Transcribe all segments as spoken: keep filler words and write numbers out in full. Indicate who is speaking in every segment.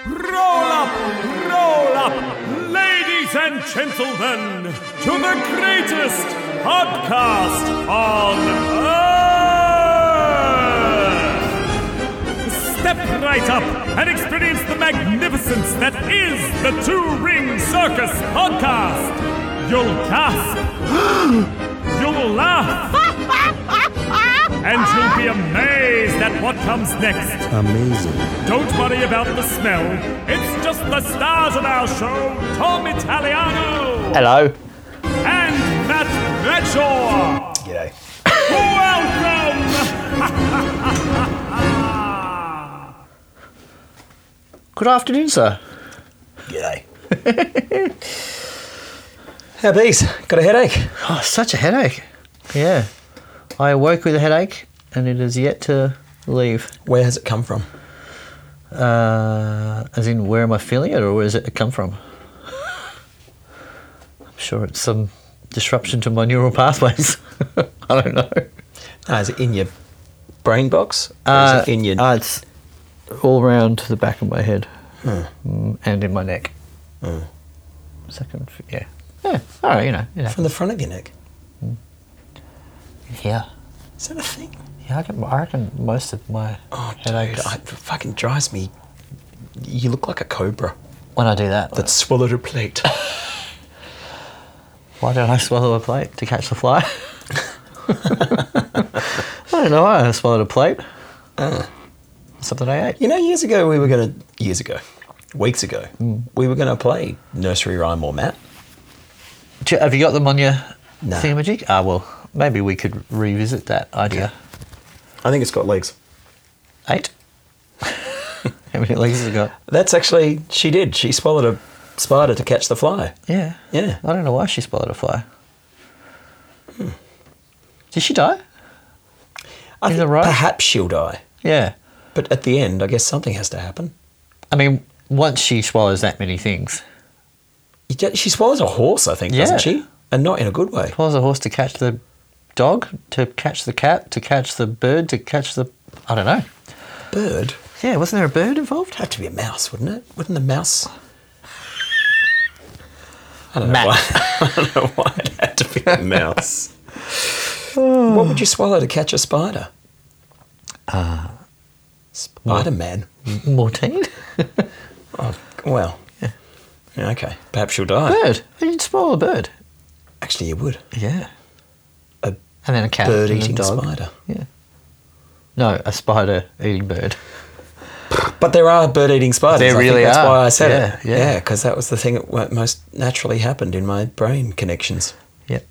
Speaker 1: Roll up, roll up, ladies and gentlemen, to the greatest podcast on earth. Step right up and experience the magnificence that is the Two Ring Circus podcast. You'll gasp, you'll laugh, and you'll be amazed at what comes next.
Speaker 2: Amazing.
Speaker 1: Don't worry about the smell. It's just the stars of our show, Tom Italiano.
Speaker 3: Hello.
Speaker 1: And Matt Bradshaw.
Speaker 2: G'day.
Speaker 1: Welcome.
Speaker 3: Good afternoon, sir.
Speaker 2: G'day. How bees? Got a headache?
Speaker 3: Oh, such a headache. Yeah. I awoke with a headache and it is yet to leave.
Speaker 2: Where has it come from?
Speaker 3: Uh, as in, where am I feeling it, or where does it come from? I'm sure it's some disruption to my neural pathways. I don't know.
Speaker 2: Oh, is it in your brain box? Or
Speaker 3: Uh,
Speaker 2: is it in your...
Speaker 3: uh, it's all round the back of my head
Speaker 2: Hmm.
Speaker 3: mm, and in my neck.
Speaker 2: Hmm.
Speaker 3: Second, yeah. Yeah, all right, you know. You know.
Speaker 2: From the front of your neck?
Speaker 3: Yeah.
Speaker 2: Is that a thing?
Speaker 3: Yeah, I, can, I reckon most of my
Speaker 2: Oh,
Speaker 3: headaches...
Speaker 2: dude, it fucking drives me... You look like a cobra
Speaker 3: when I do that...
Speaker 2: that swallowed a plate.
Speaker 3: Why don't I swallow a plate to catch the fly? I don't know why I swallowed a plate.
Speaker 2: Uh.
Speaker 3: Something I ate.
Speaker 2: You know, years ago we were going to... Years ago. Weeks ago.
Speaker 3: Mm.
Speaker 2: We were going to play Nursery Rhyme or Matt.
Speaker 3: Do you- Have you got them on your
Speaker 2: No.
Speaker 3: thingamajig? Ah, well, maybe we could revisit that idea.
Speaker 2: I think it's got legs.
Speaker 3: Eight? How many legs has it got?
Speaker 2: That's actually... She did. She swallowed a spider to catch the fly.
Speaker 3: Yeah.
Speaker 2: Yeah.
Speaker 3: I don't know why she swallowed a fly. Hmm. Did she die?
Speaker 2: I
Speaker 3: Is
Speaker 2: think
Speaker 3: it right?
Speaker 2: perhaps she'll die.
Speaker 3: Yeah.
Speaker 2: But at the end, I guess something has to happen.
Speaker 3: I mean, once she swallows that many things,
Speaker 2: You get- She swallows a horse, I think,
Speaker 3: Yeah.
Speaker 2: doesn't she? And not in a good way.
Speaker 3: swallows a horse to catch the dog, to catch the cat, to catch the bird, to catch the... I don't know.
Speaker 2: Bird?
Speaker 3: Yeah, wasn't there a bird involved?
Speaker 2: It'd have to be a mouse, wouldn't it? Wouldn't the mouse... I don't know
Speaker 3: Matt.
Speaker 2: why. I don't know why it had to be a mouse. What would you swallow to catch a spider?
Speaker 3: Uh,
Speaker 2: Spider-Man.
Speaker 3: Mortine?
Speaker 2: Oh, well. Yeah, okay. Perhaps she'll die.
Speaker 3: Bird. You'd swallow a bird.
Speaker 2: Actually, you would.
Speaker 3: Yeah.
Speaker 2: A
Speaker 3: And then a cat. and a
Speaker 2: bird-eating
Speaker 3: dog.
Speaker 2: spider.
Speaker 3: Yeah. No, a spider-eating bird.
Speaker 2: But there are bird-eating spiders.
Speaker 3: There
Speaker 2: I think
Speaker 3: really
Speaker 2: that's
Speaker 3: are.
Speaker 2: why I said
Speaker 3: Yeah,
Speaker 2: it.
Speaker 3: yeah.
Speaker 2: Yeah, because that was the thing that wa- most naturally happened in my brain connections.
Speaker 3: Yep.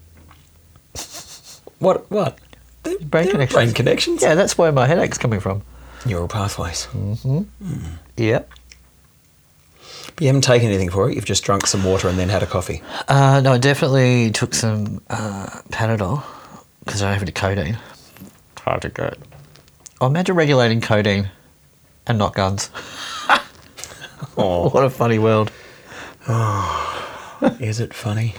Speaker 2: What? What? They're-
Speaker 3: Brain
Speaker 2: they're
Speaker 3: connections.
Speaker 2: Brain connections?
Speaker 3: Yeah, that's where my headache's coming from.
Speaker 2: Neural pathways.
Speaker 3: Yep.
Speaker 2: But you haven't taken anything for it. You've just drunk some water and then had a coffee.
Speaker 3: Uh, no, I definitely took some uh, Panadol because I don't have any codeine. Hard to get. Oh, imagine regulating codeine and not guns.
Speaker 2: Oh,
Speaker 3: What a funny world.
Speaker 2: is it funny?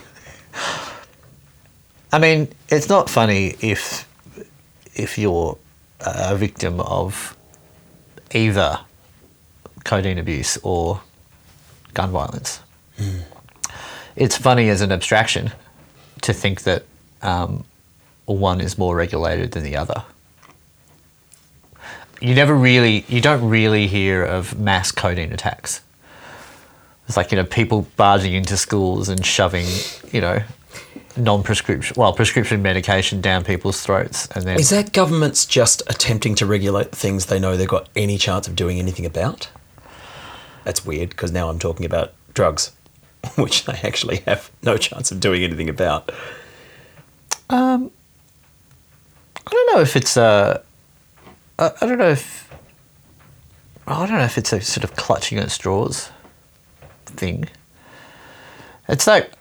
Speaker 3: I mean, it's not funny if if you're a victim of either codeine abuse or gun violence.
Speaker 2: Mm.
Speaker 3: It's funny as an abstraction to think that um, one is more regulated than the other. You never really, you don't really hear of mass codeine attacks. It's like, you know, people barging into schools and shoving, you know, non-prescription, well, prescription medication down people's throats, and then
Speaker 2: Is that governments just attempting to regulate things they know they've got any chance of doing anything about? That's weird, because now I'm talking about drugs, which they actually have no chance of doing anything about.
Speaker 3: Um, I don't know if it's a. I, I don't know if. I don't know if it's a sort of clutching at straws thing. It's like.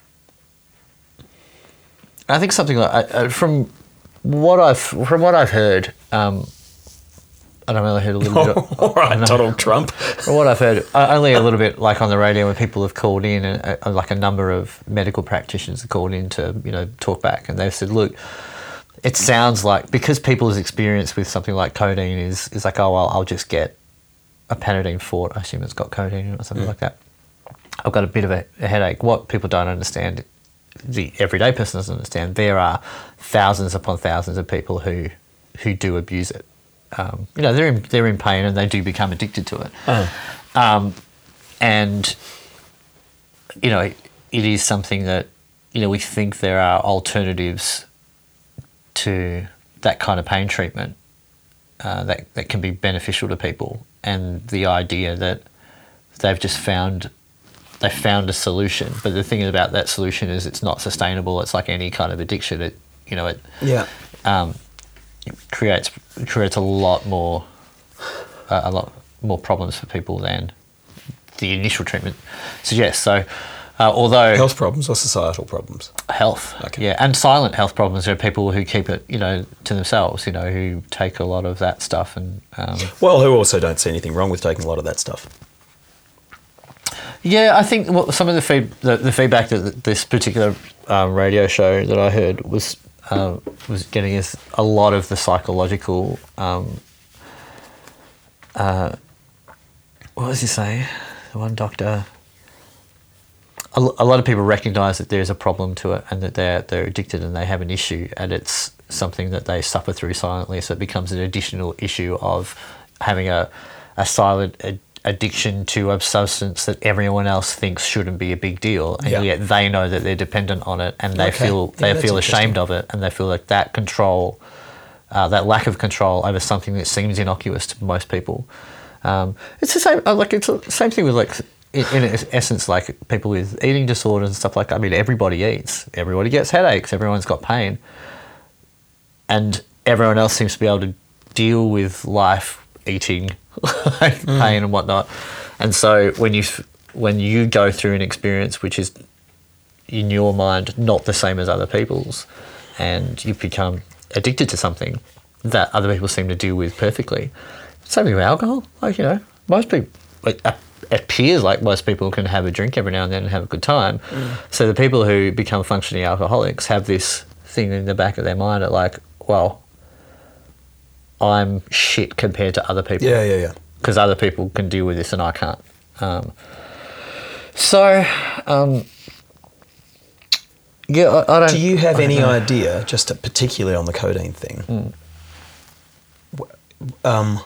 Speaker 3: I think something like uh, from what I've from what I've heard. Um, I don't know. I heard a little bit. Of,
Speaker 2: All right,
Speaker 3: I don't know.
Speaker 2: Donald Trump.
Speaker 3: From what I've heard, uh, only a little bit, like on the radio, when people have called in, and uh, like a number of medical practitioners have called in to, you know, talk back, and they've said, look, it sounds like, because people's experience with something like codeine is is like, oh, well, I'll just get a Panadeine Forte, I assume it's got codeine in it or something mm. like that. I've got a bit of a, a headache. What people don't understand, the everyday person doesn't understand, there are thousands upon thousands of people who who do abuse it. Um, you know, they're in, they're in pain and they do become addicted to it.
Speaker 2: Oh.
Speaker 3: Um, and, you know, it, it is something that, you know, we think there are alternatives to that kind of pain treatment uh, that, that can be beneficial to people. And the idea that they've just found, they found a solution. But the thing about that solution is it's not sustainable. It's like any kind of addiction. It, you know, it,
Speaker 2: yeah.
Speaker 3: um, it creates, it creates a lot more, uh, a lot more problems for people than the initial treatment suggests. So, uh, although
Speaker 2: health problems or societal problems,
Speaker 3: health,
Speaker 2: okay.
Speaker 3: yeah, and silent health problems. There are people who keep it, you know, to themselves. You know, who take a lot of that stuff, and um,
Speaker 2: well, who also don't see anything wrong with taking a lot of that stuff.
Speaker 3: Yeah, I think what some of the, feed, the, the feedback that this particular um, radio show that I heard was uh, was getting is a lot of the psychological. Um, uh, what was he saying? The one doctor. A, a lot of people recognise that there's a problem to it, and that they're they're addicted and they have an issue, and it's something that they suffer through silently. So it becomes an additional issue of having a a silent ad- addiction to a substance that everyone else thinks shouldn't be a big deal, and
Speaker 2: yeah.
Speaker 3: yet they know that they're dependent on it, and they
Speaker 2: okay.
Speaker 3: feel they
Speaker 2: yeah,
Speaker 3: feel ashamed of it, and they feel like that control, uh, that lack of control over something that seems innocuous to most people. Um, it's the same. Like it's the same thing with like. In, in essence, like people with eating disorders and stuff like that. I mean, everybody eats. Everybody gets headaches. Everyone's got pain. And everyone else seems to be able to deal with life eating, like mm. pain and whatnot. And so when you when you go through an experience which is, in your mind, not the same as other people's, and you become addicted to something that other people seem to deal with perfectly. Same thing with alcohol. Like, you know, most people... Like, it appears like most people can have a drink every now and then and have a good time. Mm. So the people who become functioning alcoholics have this thing in the back of their mind at like, well, I'm shit compared to other people.
Speaker 2: Yeah, yeah, yeah.
Speaker 3: Because other people can deal with this and I can't. Um, so, um, yeah, I, I don't...
Speaker 2: Do you have any
Speaker 3: know.
Speaker 2: idea, just to, particularly on the codeine thing, mm. um,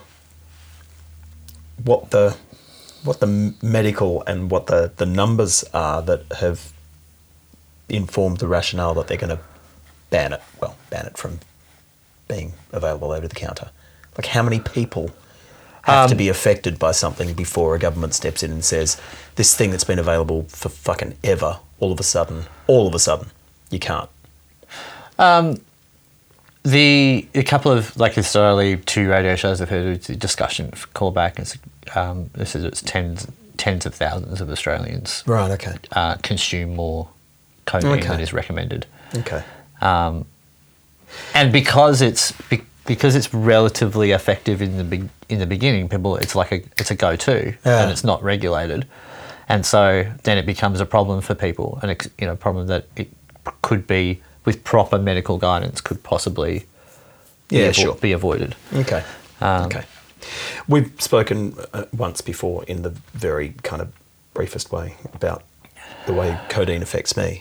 Speaker 2: what the... what the medical and what the, the numbers are that have informed the rationale that they're going to ban it, well, ban it from being available over the counter? Like, how many people have um, to be affected by something before a government steps in and says, this thing that's been available for fucking ever, all of a sudden, all of a sudden, you can't?
Speaker 3: Um, the a couple of, like, historically, two radio shows I've heard a discussion, call back, and Um, this is it's tens tens of thousands of Australians.
Speaker 2: Right. Okay.
Speaker 3: Uh, consume more codeine
Speaker 2: okay.
Speaker 3: than is recommended.
Speaker 2: Okay.
Speaker 3: Um, and because it's be, because it's relatively effective in the be, in the beginning, people it's like a it's a go-to
Speaker 2: yeah.
Speaker 3: and it's not regulated, and so then it becomes a problem for people, and it's, you know, a problem that it could be with proper medical guidance could possibly
Speaker 2: yeah
Speaker 3: be, avo-
Speaker 2: sure.
Speaker 3: be avoided.
Speaker 2: Okay.
Speaker 3: Um,
Speaker 2: okay. We've spoken uh, once before in the very kind of briefest way about the way codeine affects me.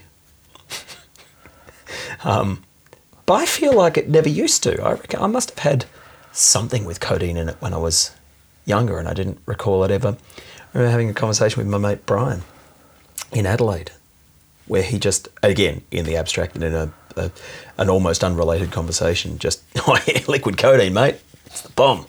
Speaker 2: um, but I feel like it never used to. I reckon I must have had something with codeine in it when I was younger, and I didn't recall it ever. I remember having a conversation with my mate Brian in Adelaide, where he just, again, in the abstract and in a, a an almost unrelated conversation, just, oh yeah, liquid codeine, mate, it's the bomb.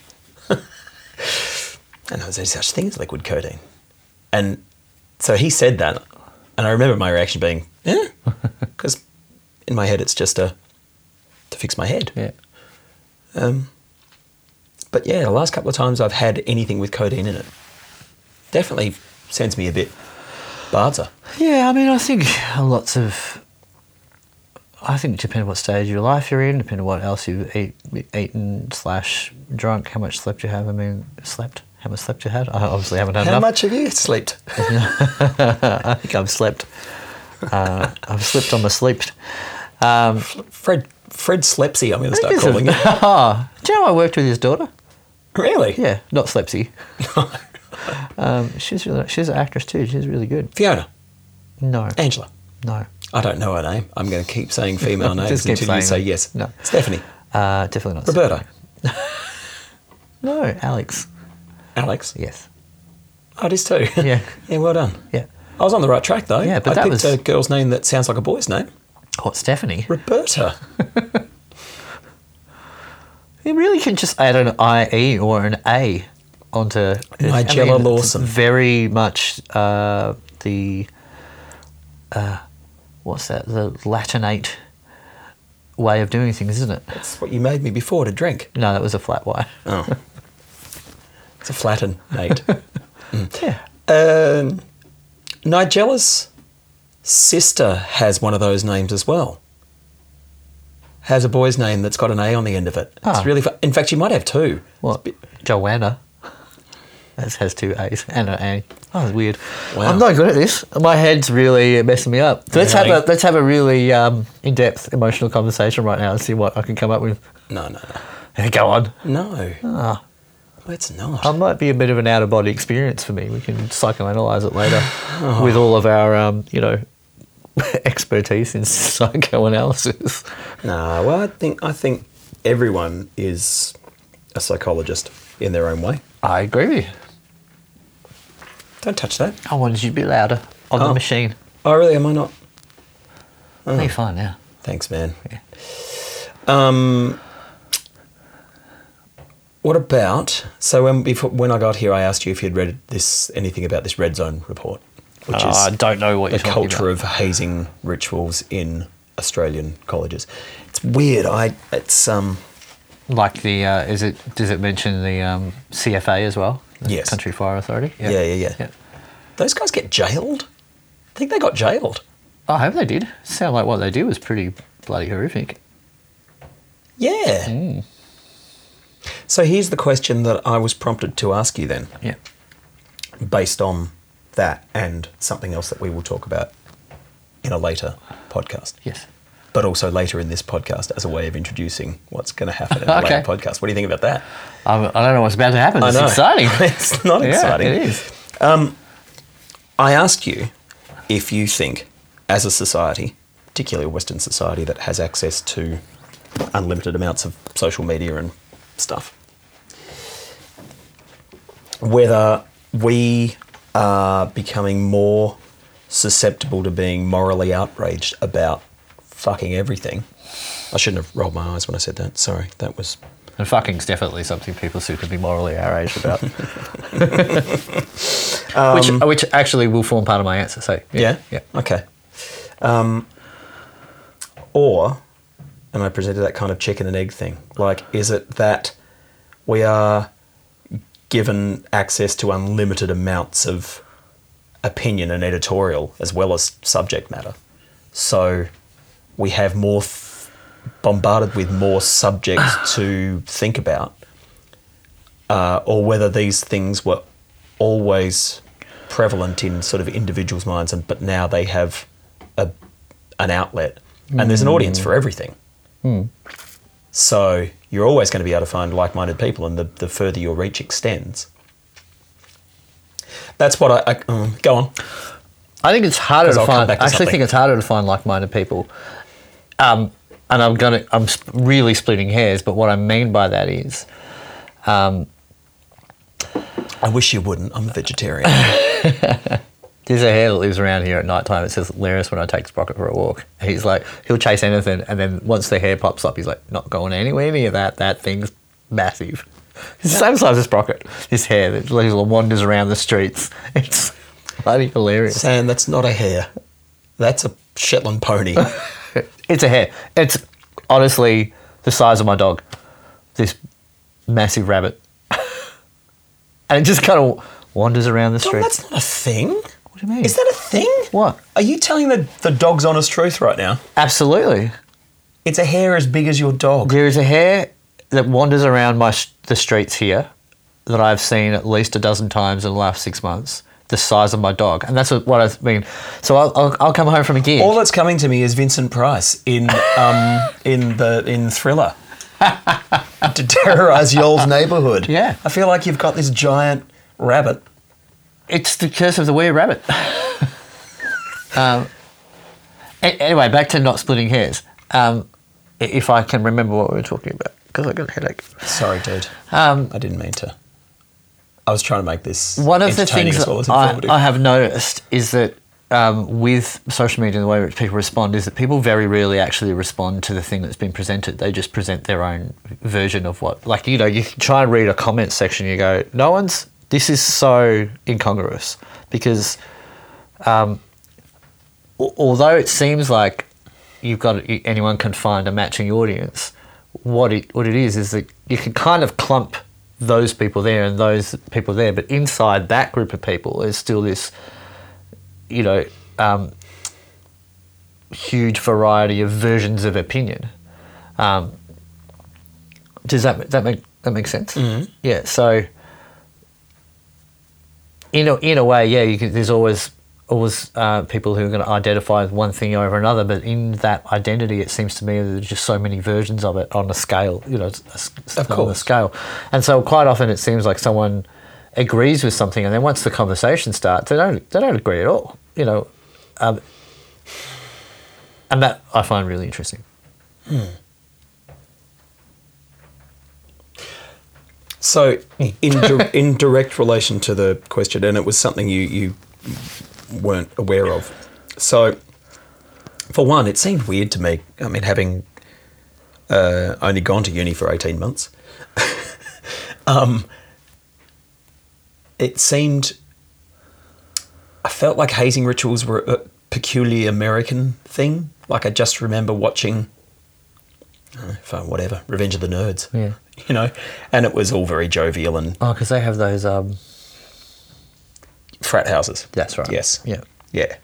Speaker 2: And there was no such thing as liquid codeine. And so he said that, and I remember my reaction being, yeah, because in my head it's just a, to fix my head.
Speaker 3: Yeah.
Speaker 2: Um, but yeah, the last couple of times I've had anything with codeine in it, definitely sends me a bit barza.
Speaker 3: Yeah, I mean, I think lots of, I think depending on what stage of your life you're in, depending on what else you've eat, eaten slash drunk, how much slept you have. I mean, slept? How much slept you had? I obviously haven't had
Speaker 2: how
Speaker 3: enough.
Speaker 2: How much have you slept?
Speaker 3: I think I've slept. Uh, I've slept on my sleep. Um,
Speaker 2: Fred Fred Slepsy, I'm going to start calling you.
Speaker 3: Oh, do you know I worked with his daughter?
Speaker 2: Really?
Speaker 3: Yeah, not Slepsy. um, she's really, she's an actress too. She's really good.
Speaker 2: Fiona.
Speaker 3: No,
Speaker 2: Angela.
Speaker 3: no,
Speaker 2: I don't know her name. I'm going to keep saying female names
Speaker 3: Just keep
Speaker 2: until you say
Speaker 3: saying them.
Speaker 2: yes.
Speaker 3: No.
Speaker 2: Stephanie.
Speaker 3: uh, definitely not.
Speaker 2: Roberta.
Speaker 3: No, Alex.
Speaker 2: Alex.
Speaker 3: Yes.
Speaker 2: Oh, it is too.
Speaker 3: Yeah.
Speaker 2: Yeah, well done.
Speaker 3: Yeah.
Speaker 2: I was on the right track though.
Speaker 3: Yeah, but
Speaker 2: I
Speaker 3: that
Speaker 2: picked
Speaker 3: was-
Speaker 2: a girl's name that sounds like a boy's name.
Speaker 3: What, Stephanie?
Speaker 2: Roberta.
Speaker 3: You really can just add an I E or an A onto
Speaker 2: Nigella
Speaker 3: it's
Speaker 2: Lawson.
Speaker 3: Very much uh, the uh, what's that? The Latinate way of doing things, isn't it?
Speaker 2: That's what you made me before to drink.
Speaker 3: No, that was a flat Y.
Speaker 2: Oh. It's a flatten, Nate.
Speaker 3: Yeah.
Speaker 2: Um, Nigella's sister has one of those names as well. Has a boy's name that's got an A on the end of it.
Speaker 3: Ah.
Speaker 2: It's really fu- In fact, she might have two.
Speaker 3: What? Joanna. That has two A's and an A. Oh, that's weird.
Speaker 2: Wow.
Speaker 3: I'm not good at this. My head's really messing me up. So let's have
Speaker 2: Really?
Speaker 3: a let's have a really um, in-depth emotional conversation right now and see what I can come up with.
Speaker 2: No, no,
Speaker 3: Go on.
Speaker 2: no. No.
Speaker 3: Ah.
Speaker 2: Let's not.
Speaker 3: That might be a bit of an out-of-body experience for me. We can psychoanalyze it later with all of our, um, you know, expertise in psychoanalysis.
Speaker 2: Nah, well, I think I think everyone is a psychologist in their own way.
Speaker 3: I agree with you.
Speaker 2: Don't touch that.
Speaker 3: I wanted you to be louder on
Speaker 2: Oh.
Speaker 3: the machine.
Speaker 2: Oh, really? Am I not?
Speaker 3: I think you're fine now.
Speaker 2: Thanks, man.
Speaker 3: Yeah.
Speaker 2: Um, what about? So when before when I got here, I asked you if you'd read this anything about this Red Zone report, which
Speaker 3: Oh, I
Speaker 2: is
Speaker 3: don't know what
Speaker 2: the
Speaker 3: you're talking
Speaker 2: culture
Speaker 3: about.
Speaker 2: of hazing rituals in Australian colleges. It's weird. I it's um
Speaker 3: Like the, uh, is it? Does it mention the um, C F A as well? The
Speaker 2: Yes.
Speaker 3: Country Fire Authority.
Speaker 2: yeah yeah yeah.
Speaker 3: Yeah.
Speaker 2: Those guys get jailed. I think they got jailed.
Speaker 3: I hope they did. Sound like what they did was pretty bloody horrific.
Speaker 2: Yeah.
Speaker 3: Hmm.
Speaker 2: So here's the question that I was prompted to ask you then,
Speaker 3: Yeah.
Speaker 2: based on that and something else that we will talk about in a later podcast,
Speaker 3: Yes.
Speaker 2: but also later in this podcast as a way of introducing what's going to happen in a
Speaker 3: Okay.
Speaker 2: later podcast. What do you think about that?
Speaker 3: Um, I don't know what's about to happen.
Speaker 2: I
Speaker 3: It's
Speaker 2: know.
Speaker 3: exciting.
Speaker 2: It's not
Speaker 3: Yeah,
Speaker 2: exciting.
Speaker 3: it is.
Speaker 2: I asked you if you think, as a society, particularly a Western society that has access to unlimited amounts of social media and stuff, whether we are becoming more susceptible to being morally outraged about fucking everything. I shouldn't have rolled my eyes when I said that. Sorry, that was...
Speaker 3: And fucking's definitely something people seem to be morally outraged about. which, which actually will form part of my answer. So
Speaker 2: Yeah?
Speaker 3: yeah.
Speaker 2: Okay. Um, or, and I presented that kind of chicken and egg thing, like, is it that we are given access to unlimited amounts of opinion and editorial as well as subject matter? So we have more, th- bombarded with more subjects to think about, uh, or whether these things were always prevalent in sort of individuals' minds, and but now they have a an outlet, and there's an audience for everything. So you're always going to be able to find like-minded people, and the, the further your reach extends. That's what I, I um, go on.
Speaker 3: I think it's harder
Speaker 2: 'Cause
Speaker 3: to
Speaker 2: I'll come
Speaker 3: find.
Speaker 2: back to
Speaker 3: I actually
Speaker 2: something.
Speaker 3: think it's harder to find like-minded people. Um, and I'm gonna. I'm sp- really splitting hairs, but what I mean by that is, um,
Speaker 2: I wish you wouldn't. I'm a vegetarian.
Speaker 3: there's a hare that lives around here at night time. It says hilarious when I take Sprocket for a walk. He's like, he'll chase anything, and then once the hare pops up, he's like, not going anywhere near that. That thing's massive. It's the same size as Sprocket. This hare that literally wanders around the streets. It's bloody hilarious.
Speaker 2: Sam, that's not a hare. That's a Shetland pony.
Speaker 3: It's a hare. It's honestly the size of my dog. This massive rabbit. And it just kind of wanders around the
Speaker 2: Tom,
Speaker 3: street.
Speaker 2: that's not a thing.
Speaker 3: What do you mean?
Speaker 2: Is that a thing?
Speaker 3: What?
Speaker 2: Are you telling the, the dog's honest truth right now?
Speaker 3: Absolutely.
Speaker 2: It's a hare as big as your dog.
Speaker 3: There is a hare that wanders around my s- the streets here that I've seen at least a dozen times in the last six months. The size of my dog, and that's what, what I mean. So I'll, I'll, I'll come home from a gig.
Speaker 2: All that's coming to me is Vincent Price in um, in the in Thriller. to terrorise y'all's neighbourhood.
Speaker 3: Yeah.
Speaker 2: I feel like you've got this giant rabbit.
Speaker 3: It's the curse of the were rabbit. um, a- anyway, back to not splitting hairs. Um, i- if I can remember what we were talking about, because I got a headache.
Speaker 2: Sorry, dude.
Speaker 3: Um,
Speaker 2: I didn't mean to. I was trying to make this
Speaker 3: One of the
Speaker 2: entertaining
Speaker 3: things
Speaker 2: as well as
Speaker 3: I,
Speaker 2: informative.
Speaker 3: I have noticed is that um, with social media and the way in which people respond is that people very rarely actually respond to the thing that's been presented. They just present their own version of what, like, you know, you can try and read a comment section and you go, no one's, this is so incongruous because um, al- although it seems like you've got, anyone can find a matching audience, what it, what it is is that you can kind of clump those people there and those people there, but inside that group of people is still this, you know, um, huge variety of versions of opinion. Um, does that that make that make sense?
Speaker 2: Mm-hmm.
Speaker 3: Yeah. So, in a, in a way, yeah, you can, there's always always uh, people who are going to identify with one thing over another, but in that identity, it seems to me that there's just so many versions of it on a scale, you know, a,
Speaker 2: Of
Speaker 3: on
Speaker 2: course.
Speaker 3: a scale. And so quite often it seems like someone agrees with something, and then once the conversation starts, they don't they don't agree at all, you know, um, and that I find really interesting.
Speaker 2: So, in di- in direct relation to the question, and it was something you, you weren't aware of. So, for one, it seemed weird to me. I mean, having uh, only gone to uni for eighteen months, um, it seemed. I felt like hazing rituals were a peculiarly American thing. Like I just remember watching, I don't know, fine, whatever, Revenge of the Nerds.
Speaker 3: Yeah.
Speaker 2: You know, and it was all very jovial and
Speaker 3: Oh, because they have those. Um,
Speaker 2: frat houses.
Speaker 3: that's right.
Speaker 2: Yes.
Speaker 3: Yeah.
Speaker 2: Yeah.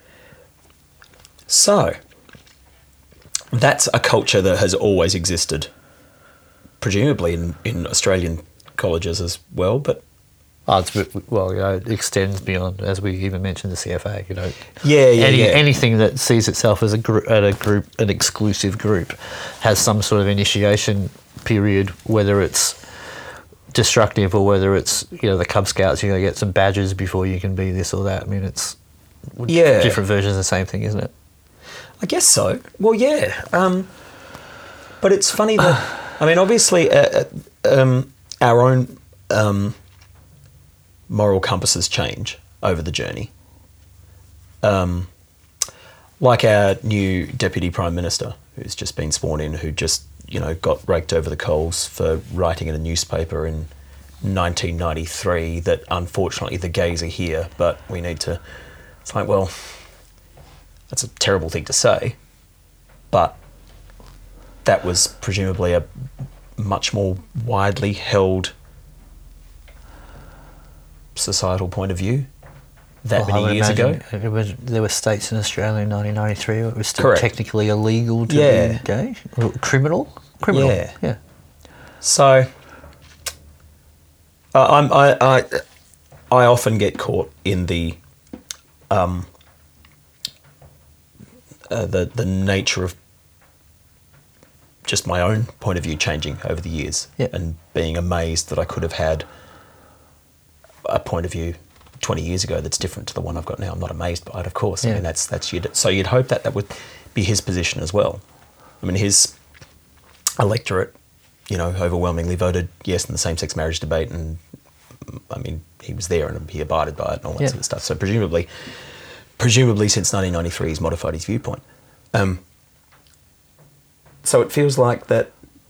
Speaker 2: So, that's a culture that has always existed, presumably in, in Australian colleges as well, but
Speaker 3: Oh, it's, well, you know, it extends beyond, as we even mentioned, the C F A. You know,
Speaker 2: Yeah, yeah,
Speaker 3: Any,
Speaker 2: yeah.
Speaker 3: anything that sees itself as a group, at a group, an exclusive group, has some sort of initiation period, whether it's destructive or whether it's, you know, the Cub Scouts. You're going to get some badges before you can be this or that. I mean, it's
Speaker 2: Yeah.
Speaker 3: different versions of the same thing, isn't it?
Speaker 2: I guess so. Well, yeah. Um, but it's funny that, I mean, obviously, uh, uh, um, our own um, moral compasses change over the journey. Um, like our new Deputy Prime Minister, who's just been sworn in, who just, you know, got raked over the coals for writing in a newspaper in nineteen ninety-three that unfortunately the gays are here, but we need to... It's like, well... That's a terrible thing to say, but that was presumably a much more widely held societal point of view that
Speaker 3: Well, I would
Speaker 2: many years ago.
Speaker 3: imagine it was, there were states in Australia in nineteen ninety-three where it was still
Speaker 2: Correct.
Speaker 3: technically illegal to
Speaker 2: Yeah.
Speaker 3: be gay. Or criminal? Criminal.
Speaker 2: Yeah.
Speaker 3: Yeah.
Speaker 2: So uh, I'm, I, I, I often get caught in the um, uh, the the nature of just my own point of view changing over the years,
Speaker 3: Yeah.
Speaker 2: and being amazed that I could have had a point of view twenty years ago that's different to the one I've got now. I'm not amazed by it, of course. I
Speaker 3: Yeah.
Speaker 2: mean, that's that's you'd, so you'd hope that that would be his position as well. I mean, his electorate, you know, overwhelmingly voted yes in the same-sex marriage debate, and I mean, he was there and he abided by it and all that
Speaker 3: Yeah.
Speaker 2: sort of stuff. So presumably, presumably since nineteen ninety-three, he's modified his viewpoint. Um, so it feels like that.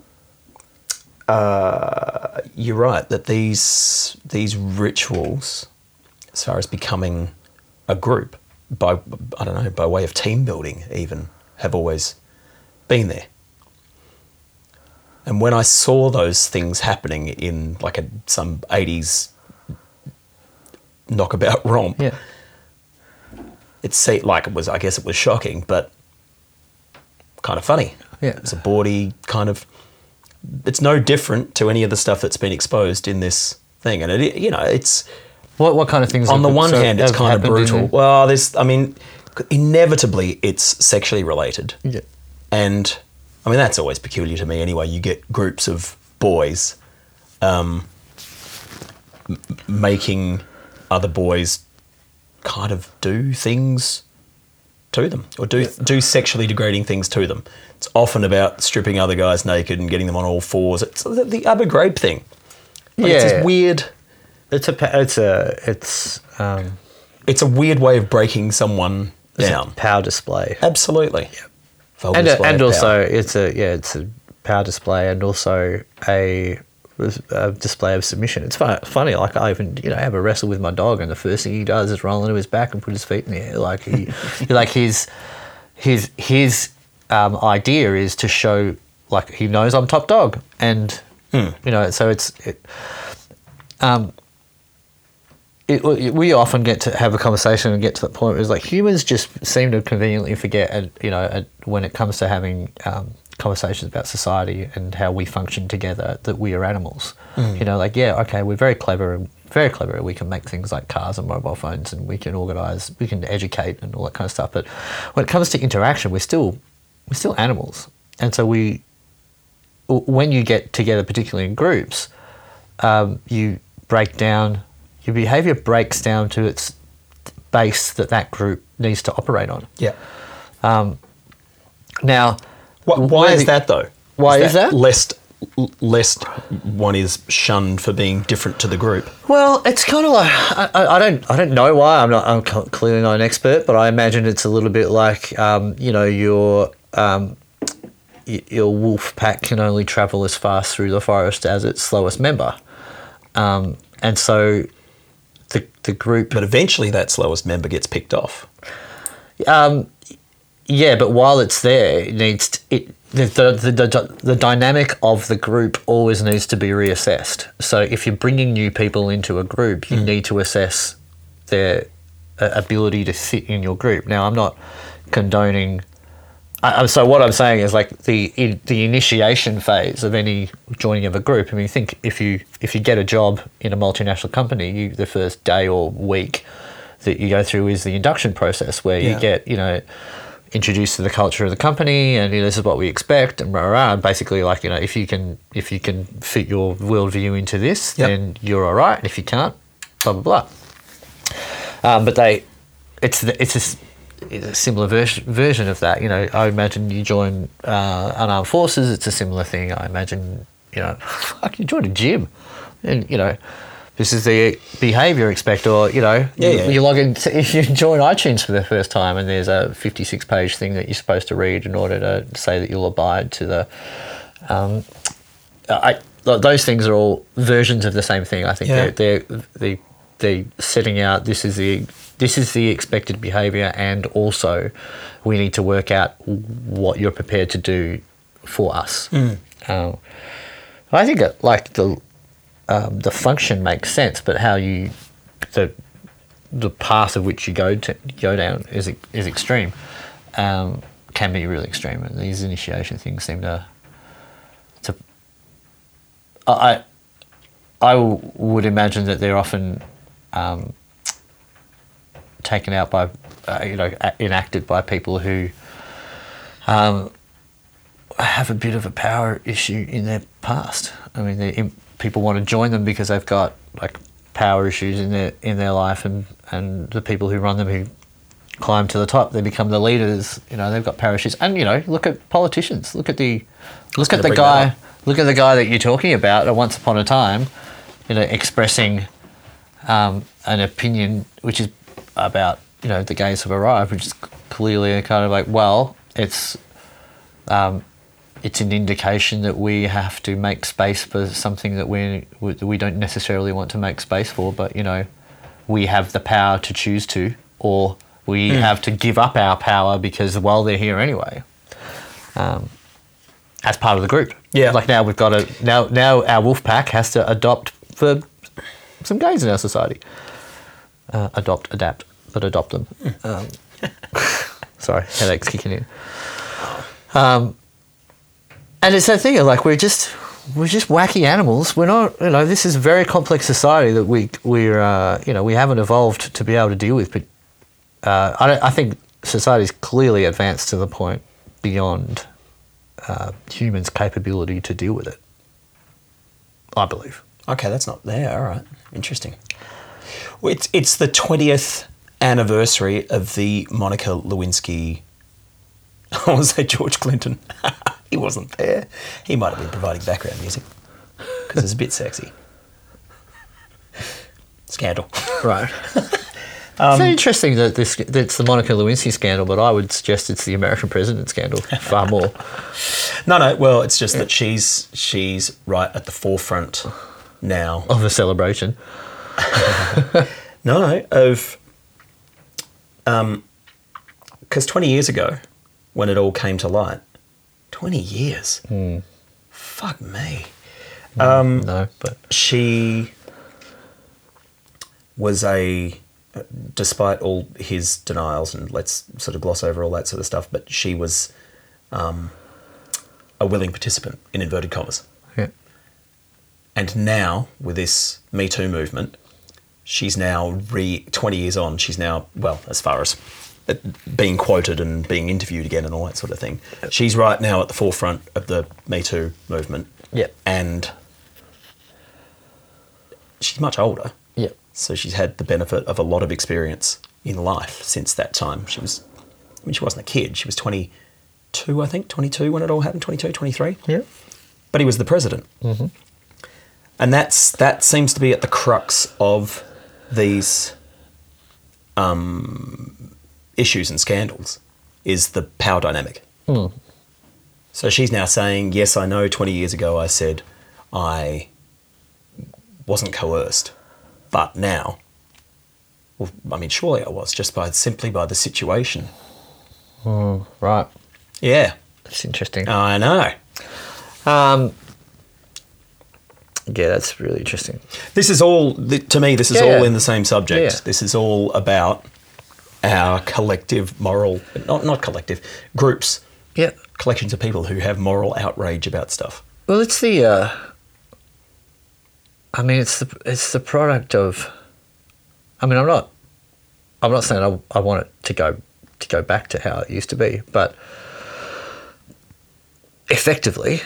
Speaker 2: Uh, you're right that these these rituals, as far as becoming a group, by I don't know, by way of team building, even have always been there. And when I saw those things happening in like a, some eighties knockabout romp,
Speaker 3: Yeah.
Speaker 2: it seemed like it was, I guess it was shocking, but kind of funny.
Speaker 3: Yeah.
Speaker 2: It's a bawdy kind of, it's no different to any of the stuff that's been exposed in this thing. And it, you know, it's,
Speaker 3: What what kind of things?
Speaker 2: on the
Speaker 3: have-
Speaker 2: one
Speaker 3: so
Speaker 2: hand, it's
Speaker 3: have
Speaker 2: kind of
Speaker 3: happened in
Speaker 2: brutal.
Speaker 3: the-
Speaker 2: Well, there's, I mean, inevitably it's sexually related.
Speaker 3: Yeah.
Speaker 2: And I mean, that's always peculiar to me anyway. You get groups of boys um, m- making other boys kind of do things to them or do do sexually degrading things to them. It's often about stripping other guys naked and getting them on all fours. It's the, the Abu Ghraib thing. Like,
Speaker 3: Yeah.
Speaker 2: It's this weird...
Speaker 3: It's a pa- it's a it's um,
Speaker 2: It's a weird way of breaking someone
Speaker 3: it's
Speaker 2: down.
Speaker 3: a power display.
Speaker 2: Absolutely. Vulgar
Speaker 3: And,
Speaker 2: display
Speaker 3: and
Speaker 2: of
Speaker 3: also
Speaker 2: power.
Speaker 3: it's a yeah it's a power display and also a, a display of submission. It's fun, funny. Like I even you know have a wrestle with my dog, and the first thing he does is roll onto his back and put his feet in the air. Like he, like his his his um, idea is to show like he knows I'm top dog, and
Speaker 2: Hmm.
Speaker 3: you know so it's it, um. It, we often get to have a conversation and get to the point where it's like humans just seem to conveniently forget, and you know, at, when it comes to having um, conversations about society and how we function together, that we are animals.
Speaker 2: Mm.
Speaker 3: You know, like yeah, okay, we're very clever and very clever. We can make things like cars and mobile phones, and we can organise, we can educate, and all that kind of stuff. But when it comes to interaction, we're still we're still animals, and so we when you get together, particularly in groups, um, you break down. Your behaviour breaks down to its base that that group needs to operate on.
Speaker 2: Yeah.
Speaker 3: Now,
Speaker 2: Why, why
Speaker 3: where
Speaker 2: is
Speaker 3: the-
Speaker 2: that though?
Speaker 3: Why is that?
Speaker 2: Lest, lest one is shunned for being different to the group.
Speaker 3: Well, it's kind of like I, I I don't I don't know why. I'm not I'm c- clearly not an expert, but I imagine it's a little bit like um, you know your um, y- your wolf pack can only travel as fast through the forest as its slowest member, um, and so the the group.
Speaker 2: But eventually that slowest member gets picked off.
Speaker 3: Um, yeah, but while it's there, it needs to, it the, the the the dynamic of the group always needs to be reassessed. So if you're bringing new people into a group, you mm. need to assess their uh, ability to fit in your group. Now, I'm not condoning. I, so what I'm saying is like the in, the initiation phase of any joining of a group. I mean, think if you if you get a job in a multinational company, you, the first day or week that you go through is the induction process, where
Speaker 2: yeah.
Speaker 3: you get you know introduced to the culture of the company, and you know, this is what we expect, and rah, rah, and basically like you know if you can if you can fit your worldview into this, yep. then you're all right, and if you can't, blah blah blah. Um, but they, it's the, it's a It's a similar version version of that. You know, I imagine you join uh, unarmed forces. It's a similar thing. I imagine, you know, fuck, you join a gym, and you know, this is the behaviour expect, or you know,
Speaker 2: yeah,
Speaker 3: you,
Speaker 2: yeah.
Speaker 3: you log in. To, if you join iTunes for the first time, and there's a fifty-six page thing that you're supposed to read in order to say that you'll abide to the. Um, I those things are all versions of the same thing. I think
Speaker 2: yeah.
Speaker 3: they're they're they they setting out this is the. This is the expected behaviour, and also we need to work out what you're prepared to do for us.
Speaker 2: Mm.
Speaker 3: Um, I think it, like the um, the function makes sense, but how you the the path of which you go to go down is is extreme. Um, can be really extreme, and these initiation things seem to to. I I would imagine that they're often. Um, taken out by, uh, you know, enacted by people who um, have a bit of a power issue in their past. I mean, they, people want to join them because they've got like power issues in their in their life, and, and the people who run them who climb to the top, they become the leaders. You know, they've got power issues. And you know, look at politicians. Look at the look at the guy. Look at the guy that you're talking about. At once upon a time, you know, expressing um, an opinion which is. About you know the gays have arrived, which is clearly kind of like well, it's um, it's an indication that we have to make space for something that we we don't necessarily want to make space for, but you know we have the power to choose to, or we mm. have to give up our power because well they're here anyway. Um, as part of the group,
Speaker 2: yeah.
Speaker 3: Like now we've got a now now our wolf pack has to adopt for some gays in our society. Uh, adopt, adapt, but adopt them. Um, sorry, headaches kicking in. Um, and it's that thing of like we're just we're just wacky animals. We're not, you know. This is a very complex society that we we're uh, you know we haven't evolved to be able to deal with. But uh, I don't, I think society's clearly advanced to the point beyond uh, humans' capability to deal with it. I believe.
Speaker 2: Okay, that's not there. All right, interesting. Well, it's it's the twentieth anniversary of the Monica Lewinsky. I want to say George Clinton. He wasn't there. He might have been providing background music because it's a bit sexy. Scandal.
Speaker 3: Right. Um, it's interesting that this that it's the Monica Lewinsky scandal, but I would suggest it's the American president scandal far more.
Speaker 2: No, no. Well, it's just that she's she's right at the forefront now
Speaker 3: of a celebration.
Speaker 2: no, no, of um, because twenty years ago, when it all came to light, twenty years.
Speaker 3: Mm.
Speaker 2: Fuck me.
Speaker 3: Mm,
Speaker 2: um,
Speaker 3: no, but
Speaker 2: she was a. Despite all his denials, and let's sort of gloss over all that sort of stuff, but she was um, a willing participant, in inverted commas.
Speaker 3: Yeah.
Speaker 2: And now, with this Me Too movement, she's now, re twenty years on, she's now, well, as far as being quoted and being interviewed again and all that sort of thing, she's right now at the forefront of the Me Too movement.
Speaker 3: Yeah.
Speaker 2: And she's much older.
Speaker 3: Yeah.
Speaker 2: So she's had the benefit of a lot of experience in life since that time. She was, I mean, she wasn't a kid. She was twenty-two, I think, twenty-two when it all happened, twenty-two, twenty-three.
Speaker 3: Yeah.
Speaker 2: But he was the president.
Speaker 3: Mm-hmm.
Speaker 2: And that's that seems to be at the crux of these um, issues and scandals, is the power dynamic.
Speaker 3: Mm.
Speaker 2: So she's now saying, yes, I know twenty years ago I said I wasn't coerced. But now, well, I mean, surely I was, just by simply by the situation.
Speaker 3: Mm, right.
Speaker 2: Yeah.
Speaker 3: That's interesting.
Speaker 2: I know.
Speaker 3: Um, yeah, that's really interesting.
Speaker 2: This is all, to me, this is
Speaker 3: Yeah,
Speaker 2: all
Speaker 3: yeah.
Speaker 2: in the same subject.
Speaker 3: Yeah.
Speaker 2: This is all about our collective moral, not not collective, groups,
Speaker 3: Yeah.
Speaker 2: collections of people who have moral outrage about stuff.
Speaker 3: Well, it's the. Uh, I mean, it's the it's the product of. I mean, I'm not. I'm not saying I, I want it to go to go back to how it used to be, but effectively,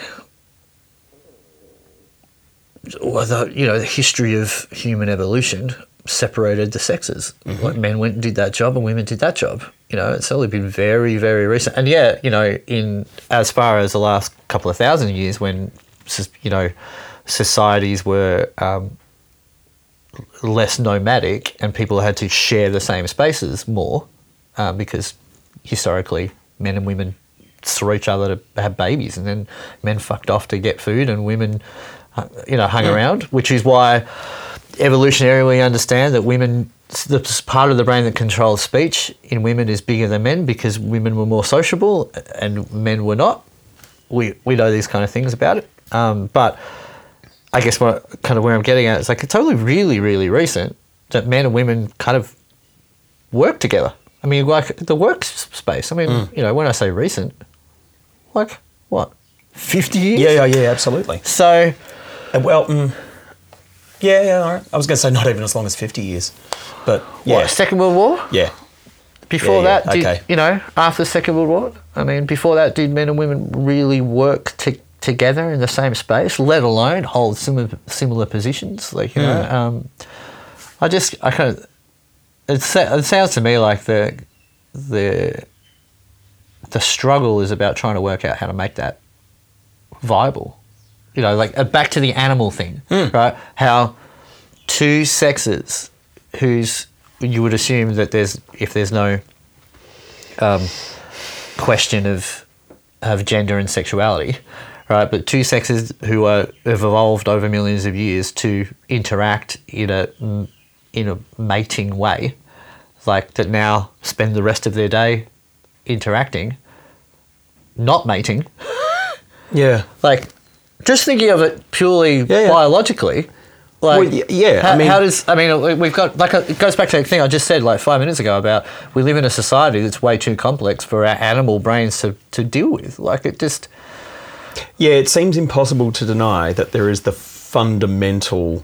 Speaker 3: well, the, you know, the history of human evolution separated the sexes.
Speaker 2: Mm-hmm.
Speaker 3: Like men went and did that job, and women did that job. You know, it's only been very, very recent. And yeah, you know, in as far as the last couple of thousand years, when you know. societies were um, less nomadic and people had to share the same spaces more uh, because historically men and women saw each other to have babies, and then men fucked off to get food and women, uh, you know, hung
Speaker 2: yeah.
Speaker 3: around, which is why evolutionarily we understand that women, the part of the brain that controls speech in women is bigger than men because women were more sociable and men were not. We, we know these kind of things about it. Um, but I guess what kind of where I'm getting at is like it's only really, really recent that men and women kind of work together. I mean, like the workspace. I mean, mm. you know, when I say recent, like what, fifty years?
Speaker 2: Yeah, yeah, yeah, absolutely.
Speaker 3: So,
Speaker 2: uh, well, mm, yeah, yeah. All right. I was going to say not even as long as fifty years, but yeah,
Speaker 3: what, Second World War?
Speaker 2: Yeah.
Speaker 3: Before
Speaker 2: yeah, yeah,
Speaker 3: that, did,
Speaker 2: okay.
Speaker 3: you know, after the Second World War, I mean, before that, did men and women really work to? together in the same space, let alone hold similar similar positions? Like, you know,
Speaker 2: mm.
Speaker 3: um, I just, I kind of, it, it sounds to me like the the the struggle is about trying to work out how to make that viable. You know, like uh, back to the animal thing,
Speaker 2: mm.
Speaker 3: right? How two sexes, whose you would assume that there's if there's no um, question of of gender and sexuality. Right, but two sexes who are have evolved over millions of years to interact in a in a mating way, like that now spend the rest of their day interacting, not mating.
Speaker 2: Yeah,
Speaker 3: like just thinking of it purely
Speaker 2: yeah, yeah.
Speaker 3: biologically. Like,
Speaker 2: well, yeah,
Speaker 3: how,
Speaker 2: I mean,
Speaker 3: how does I mean we've got like a, it goes back to the thing I just said like five minutes ago about we live in a society that's way too complex for our animal brains to to deal with. Like it just.
Speaker 2: Yeah, it seems impossible to deny that there is the fundamental,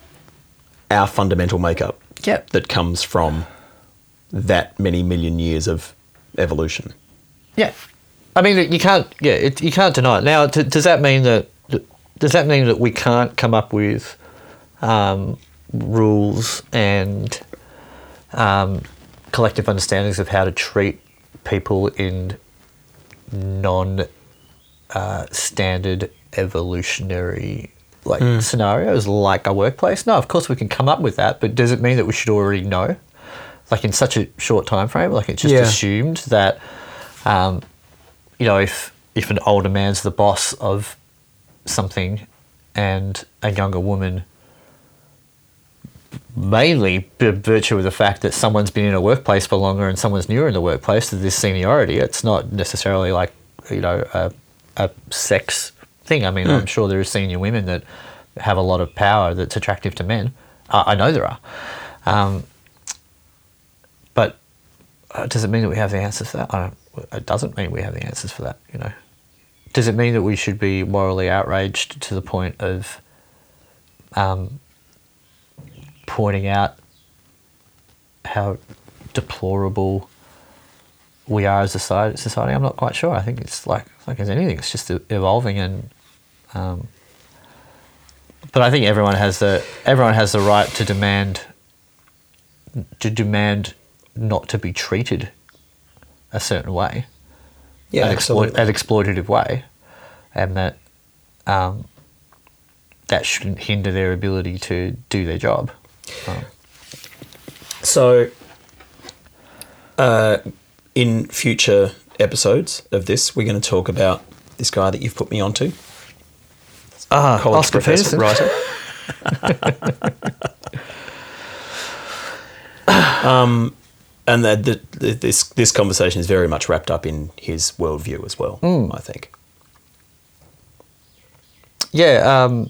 Speaker 2: our fundamental makeup
Speaker 3: Yep.
Speaker 2: that comes from that many million years of evolution.
Speaker 3: Yeah. I mean, you can't. Yeah, it, you can't deny it. Now, d- does that mean that? Does that mean that we can't come up with um, rules and um, collective understandings of how to treat people in non uh, standard evolutionary like mm. scenarios, like a workplace? No, of course we can come up with that, but does it mean that we should already know? Like in such a short time frame, like it's just
Speaker 2: yeah.
Speaker 3: assumed that, um, you know, if if an older man's the boss of something and a younger woman, mainly by virtue of the fact that someone's been in a workplace for longer and someone's newer in the workplace, to this seniority, it's not necessarily like, you know, a, a sex thing. I mean, mm. I'm sure there are senior women that have a lot of power that's attractive to men. Uh, I know there are. Um, but uh, does it mean that we have the answers for that? I don't, it doesn't mean we have the answers for that, you know. Does it mean that we should be morally outraged to the point of um, pointing out how deplorable we are as a society? I'm not quite sure. I think it's like like as anything, it's just evolving, and um, but I think everyone has the everyone has the right to demand to demand not to be treated a certain way.
Speaker 2: Yeah,
Speaker 3: an, exploit, an exploitative way, and that um, that shouldn't hinder their ability to do their job. Um,
Speaker 2: so, uh, in future episodes of this, we're going to talk about this guy that you've put me onto.
Speaker 3: Ah,
Speaker 2: college
Speaker 3: Oscar
Speaker 2: professor,
Speaker 3: Peterson.
Speaker 2: writer. um. And that the, the, this this conversation is very much wrapped up in his worldview as well, mm. I think.
Speaker 3: Yeah. Um,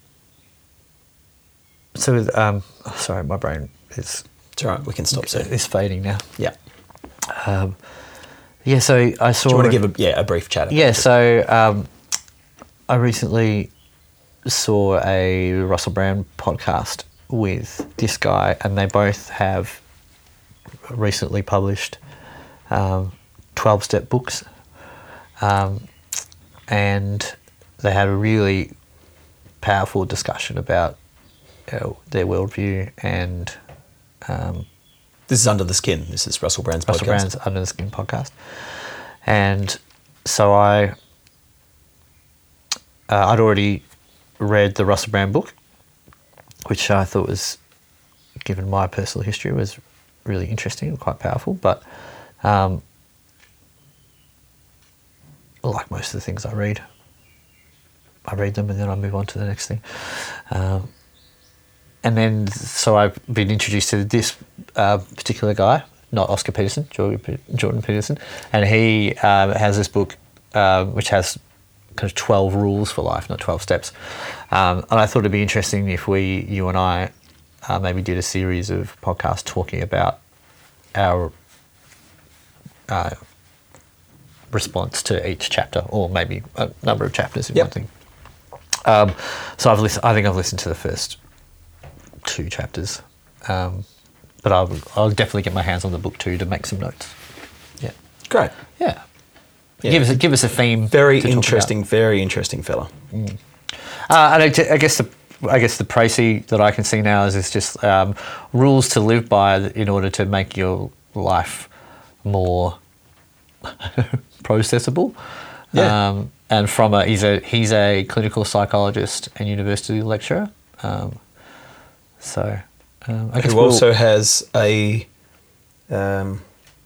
Speaker 3: so, with, um, oh, sorry, my brain is...
Speaker 2: It's all right, we can stop soon.
Speaker 3: It's fading now.
Speaker 2: Yeah.
Speaker 3: Um, yeah, so I saw...
Speaker 2: Do you want to give a, yeah, a brief chat about
Speaker 3: Yeah,
Speaker 2: it?
Speaker 3: so um, I recently saw a Russell Brand podcast with this guy, and they both have recently published um, twelve-step books, um, and they had a really powerful discussion about, you know, their worldview and... Um,
Speaker 2: this is Under the Skin. This is Russell Brand's
Speaker 3: Russell
Speaker 2: podcast.
Speaker 3: Brand's Under the Skin podcast. And so I, uh, I'd already read the Russell Brand book, which I thought was, given my personal history, was really interesting and quite powerful. But um, like most of the things I read, I read them and then I move on to the next thing. Um, and then, so I've been introduced to this uh, particular guy, not Oscar Peterson, Jordan Peterson, and he uh, has this book uh, which has kind of twelve rules for life, not twelve steps. Um, and I thought it'd be interesting if we, you and I, uh, maybe did a series of podcasts talking about our uh, response to each chapter, or maybe a number of chapters in
Speaker 2: yep.
Speaker 3: one thing. Um, so I've listened. I think I've listened to the first two chapters, um, but I'll, I'll definitely get my hands on the book too to make some notes. Yeah,
Speaker 2: great.
Speaker 3: Yeah,
Speaker 2: yeah.
Speaker 3: give us a, give us a theme.
Speaker 2: Very interesting. Very interesting fella.
Speaker 3: Mm. Uh, and I, I guess the I guess the précis that I can see now is it's just um, rules to live by in order to make your life more processable.
Speaker 2: Yeah.
Speaker 3: Um, and from a he's a he's a clinical psychologist and university lecturer. Um, so um, I guess
Speaker 2: who
Speaker 3: we'll,
Speaker 2: also has a um,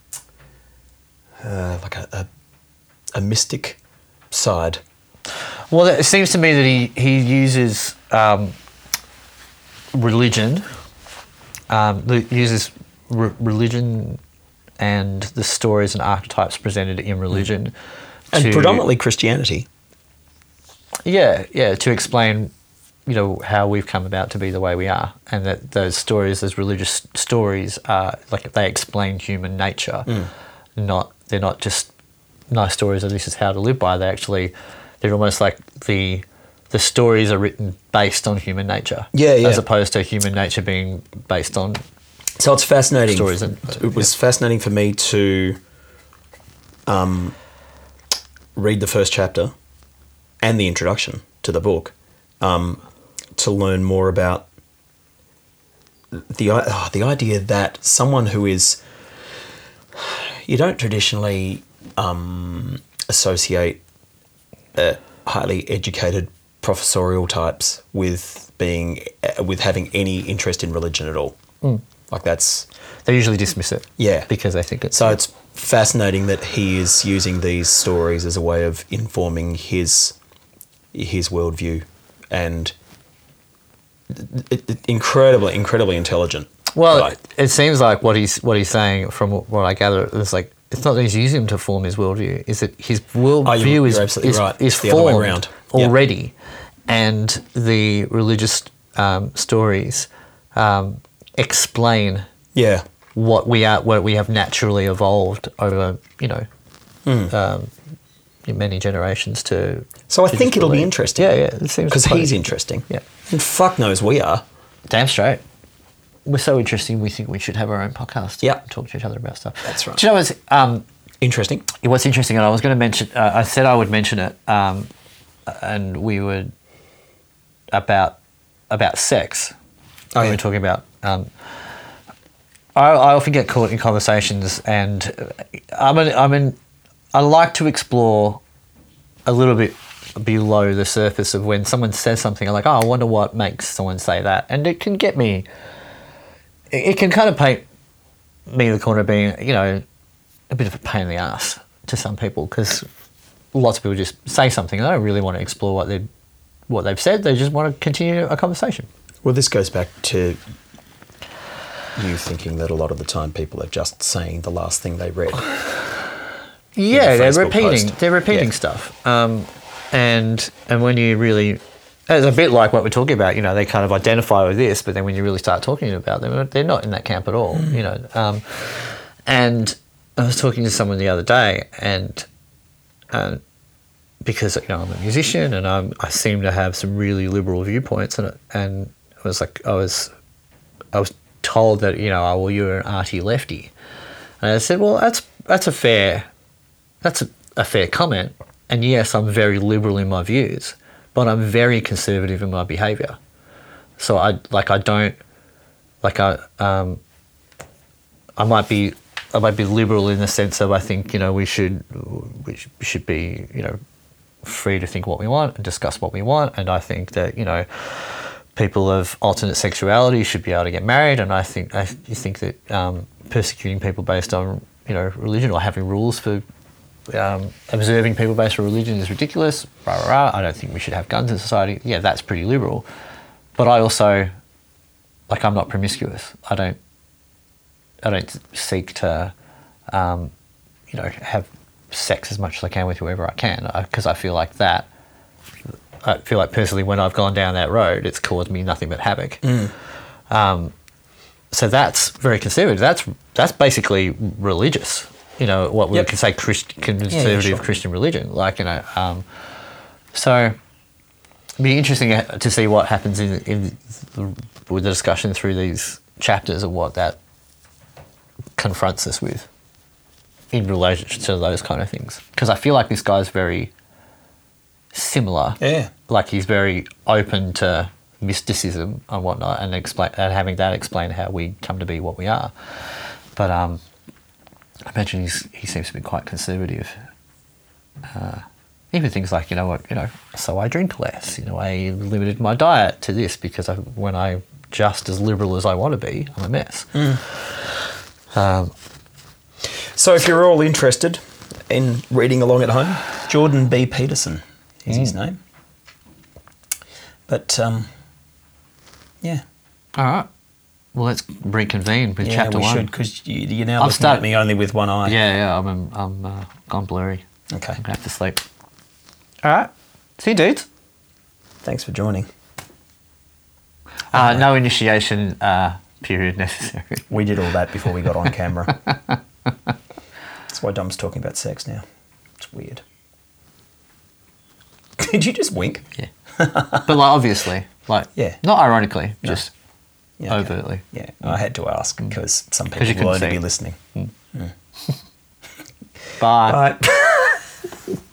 Speaker 2: uh, like a, a a mystic side.
Speaker 3: Well, it seems to me that he he uses um, religion, um, uses re- religion and the stories and archetypes presented in religion,
Speaker 2: and
Speaker 3: to,
Speaker 2: predominantly Christianity.
Speaker 3: Yeah, yeah, to explain, you know, how we've come about to be the way we are, and that those stories, those religious stories, are like they explain human nature.
Speaker 2: Mm.
Speaker 3: Not they're not just nice stories of this is how to live by. They actually they're almost like the the stories are written based on human nature.
Speaker 2: Yeah, yeah.
Speaker 3: As opposed to human nature being based on.
Speaker 2: So it's fascinating.
Speaker 3: Stories and,
Speaker 2: it was
Speaker 3: yeah.
Speaker 2: fascinating for me to um, read the first chapter and the introduction to the book um, to learn more about the oh, the idea that someone who is, you don't traditionally um, associate uh, highly educated professorial types with being uh, with having any interest in religion at all.
Speaker 3: Mm.
Speaker 2: Like that's
Speaker 3: They usually dismiss it.
Speaker 2: Yeah.
Speaker 3: Because they think it's...
Speaker 2: So it's fascinating that he is using these stories as a way of informing his his worldview, and it, it, incredibly, incredibly intelligent.
Speaker 3: Well,
Speaker 2: guy.
Speaker 3: it seems like what he's what he's saying, from what I gather, is like it's not that he's using them to form his worldview. Is that his worldview
Speaker 2: Oh, you're-
Speaker 3: is
Speaker 2: you're absolutely
Speaker 3: is,
Speaker 2: right.
Speaker 3: is
Speaker 2: It's the other way
Speaker 3: formed
Speaker 2: around. Yep.
Speaker 3: already, and the religious um, stories um, explain
Speaker 2: Yeah.
Speaker 3: what we are, what we have naturally evolved over, you know,
Speaker 2: Hmm.
Speaker 3: um, many generations to.
Speaker 2: So I
Speaker 3: to
Speaker 2: think
Speaker 3: just
Speaker 2: it'll be
Speaker 3: believe.
Speaker 2: interesting.
Speaker 3: Yeah, yeah, it seems
Speaker 2: Because
Speaker 3: quite-
Speaker 2: he's interesting.
Speaker 3: Yeah.
Speaker 2: And fuck knows we are.
Speaker 3: Damn straight. We're so interesting. We think we should have our own podcast.
Speaker 2: Yeah.
Speaker 3: and talk to each other about stuff.
Speaker 2: That's right.
Speaker 3: Do you know what's um,
Speaker 2: Interesting.
Speaker 3: what's interesting? And I was going to mention. Uh, I said I would mention it, um, and we would about about sex.
Speaker 2: Oh,
Speaker 3: we
Speaker 2: yeah.
Speaker 3: were talking about. Um, I, I often get caught in conversations, and I'm an, I'm an, I like to explore a little bit below the surface of when someone says something. I'm like, oh, I wonder what makes someone say that, and it can get me. It, it can kind of paint me in the corner of being, you know, a bit of a pain in the ass to some people, because lots of people just say something and they don't really want to explore what they what they've said. They just want to continue a conversation.
Speaker 2: Well, this goes back to you thinking that a lot of the time people are just saying the last thing they read.
Speaker 3: Yeah, they're
Speaker 2: Facebook
Speaker 3: repeating.
Speaker 2: post.
Speaker 3: They're repeating
Speaker 2: Yeah.
Speaker 3: stuff, um, and and when you really, it's a bit like what we're talking about. You know, they kind of identify with this, but then when you really start talking about them, they're not in that camp at all. You know, um, and I was talking to someone the other day, and and because, you know, I'm a musician and I'm, I seem to have some really liberal viewpoints, and it, and it was like I was I was told that, you know, oh, well, you're an arty lefty, and I said, well, that's that's a fair. That's a, a fair comment, and yes, I'm very liberal in my views, but I'm very conservative in my behaviour. So I like I don't like I um I might be I might be liberal in the sense of I think, you know, we should we should be, you know, free to think what we want and discuss what we want, and I think that, you know, people of alternate sexuality should be able to get married, and I think I think that um, persecuting people based on, you know, religion, or having rules for Um, observing people based on religion is ridiculous. Rah, rah, rah. I don't think we should have guns in society. Yeah, that's pretty liberal. But I also, like, I'm not promiscuous. I don't. I don't seek to, um, you know, have sex as much as I can with whoever I can, because I, I feel like that. I feel like personally, when I've gone down that road, it's caused me nothing but havoc.
Speaker 2: Mm.
Speaker 3: Um, so that's very conservative. That's that's basically religious. You know, what we
Speaker 2: Yep.
Speaker 3: could say Christ, conservative
Speaker 2: Yeah, yeah, sure.
Speaker 3: Christian religion. Like, you know, um, so it'd be interesting to see what happens in, in the, with the discussion through these chapters of what that confronts us with in relation to those kind of things. Because I feel like this guy's very similar.
Speaker 2: Yeah.
Speaker 3: Like, he's very open to mysticism and whatnot, and explain and having that explain how we come to be what we are. But um, I imagine he's, he seems to be quite conservative. Uh, even things like, you know what, you know, so I drink less. You know, I limited my diet to this because I, when I'm just as liberal as I want to be, I'm a mess.
Speaker 2: Mm.
Speaker 3: Um,
Speaker 2: So if you're all interested in reading along at home, Jordan B. Peterson is his name. But, um, yeah.
Speaker 3: all right. Well, let's reconvene with
Speaker 2: Yeah,
Speaker 3: chapter
Speaker 2: we
Speaker 3: one.
Speaker 2: should, because you, you're now
Speaker 3: I'll
Speaker 2: looking
Speaker 3: start-
Speaker 2: at me only with one eye.
Speaker 3: Yeah, yeah, I'm, I'm uh, gone blurry.
Speaker 2: Okay.
Speaker 3: I'm going to have to sleep. All right. See you, dudes.
Speaker 2: Thanks for joining.
Speaker 3: Uh, no initiation uh, period necessary.
Speaker 2: We did all that before we got on camera. That's why Dom's talking about sex now. It's weird. Did you just wink?
Speaker 3: Yeah. But, like, obviously, like,
Speaker 2: Yeah.
Speaker 3: not ironically,
Speaker 2: No.
Speaker 3: just
Speaker 2: Yeah, okay.
Speaker 3: overtly.
Speaker 2: Yeah, I had to ask because some
Speaker 3: 'Cause you
Speaker 2: people will
Speaker 3: couldn't
Speaker 2: only
Speaker 3: see.
Speaker 2: be listening.
Speaker 3: Bye.
Speaker 2: Bye.